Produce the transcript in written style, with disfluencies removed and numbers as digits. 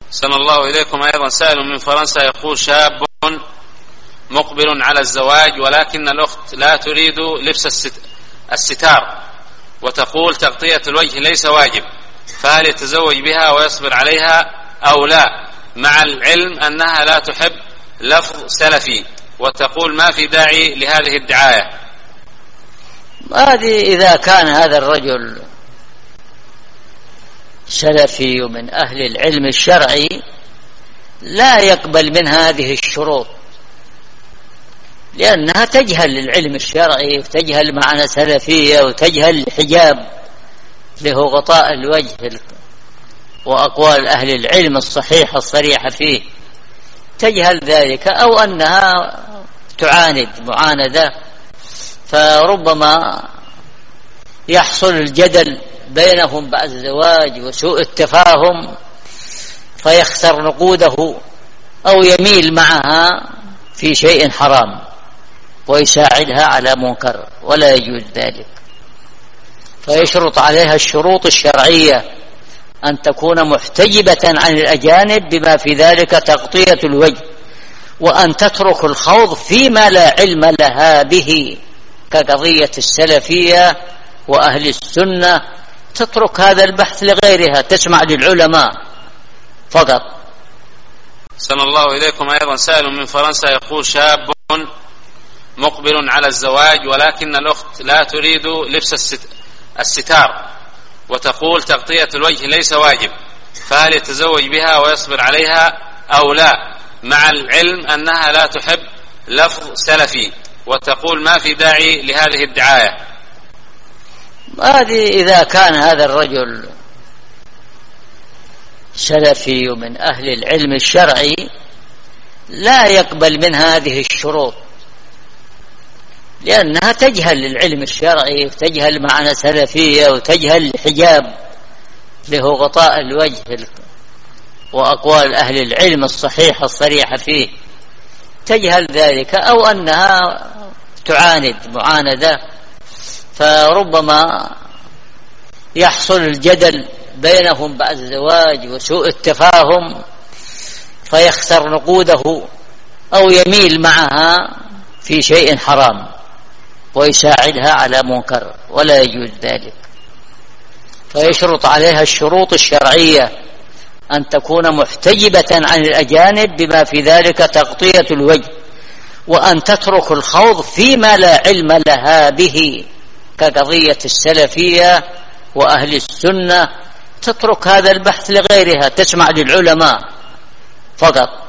أحسن الله إليكم. أيضا سائل من فرنسا يقول: شاب مقبل على الزواج ولكن الأخت لا تريد لبس الستار وتقول تغطية الوجه ليس واجب، فهل يتزوج بها ويصبر عليها أو لا، مع العلم أنها لا تحب لفظ سلفي وتقول ما في داعي لهذه الدعاية؟ هذه إذا كان هذا الرجل سلفي ومن أهل العلم الشرعي لا يقبل من هذه الشروط، لأنها تجهل العلم الشرعي وتجهل معنى سلفية وتجهل الحجاب له غطاء الوجه وأقوال أهل العلم الصحيحة الصريحة فيه، تجهل ذلك، أو أنها تعاند معاندة، فربما يحصل الجدل بينهم بعد الزواج وسوء التفاهم فيخسر نقوده أو يميل معها في شيء حرام ويساعدها على منكر، ولا يجوز ذلك. فيشرط عليها الشروط الشرعية: أن تكون محتجبة عن الأجانب بما في ذلك تغطية الوجه، وأن تترك الخوض فيما لا علم لها به كقضية السلفية وأهل السنة، تترك هذا البحث لغيرها، تسمع للعلماء فقط. أحسن الله إليكم. أيضا سائل من فرنسا يقول: شاب مقبل على الزواج ولكن الأخت لا تريد لبس الستار وتقول تغطية الوجه ليس واجب، فهل يتزوج بها ويصبر عليها أو لا، مع العلم أنها لا تحب لفظ سلفي وتقول ما في داعي لهذه الدعاية؟ هذه إذا كان هذا الرجل سلفي ومن أهل العلم الشرعي لا يقبل من هذه الشروط، لأنها تجهل العلم الشرعي وتجهل معنى سلفية وتجهل الحجاب له غطاء الوجه وأقوال أهل العلم الصحيحة الصريحة فيه، تجهل ذلك، أو أنها تعاند معاندة، فربما يحصل الجدل بينهم بعد الزواج وسوء التفاهم فيخسر نقوده أو يميل معها في شيء حرام ويساعدها على منكر، ولا يجوز ذلك. فيشرط عليها الشروط الشرعية: أن تكون محتجبة عن الأجانب بما في ذلك تغطية الوجه، وأن تترك الخوض فيما لا علم لها به كقضية السلفية وأهل السنة، تترك هذا البحث لغيرها، تسمع للعلماء فقط.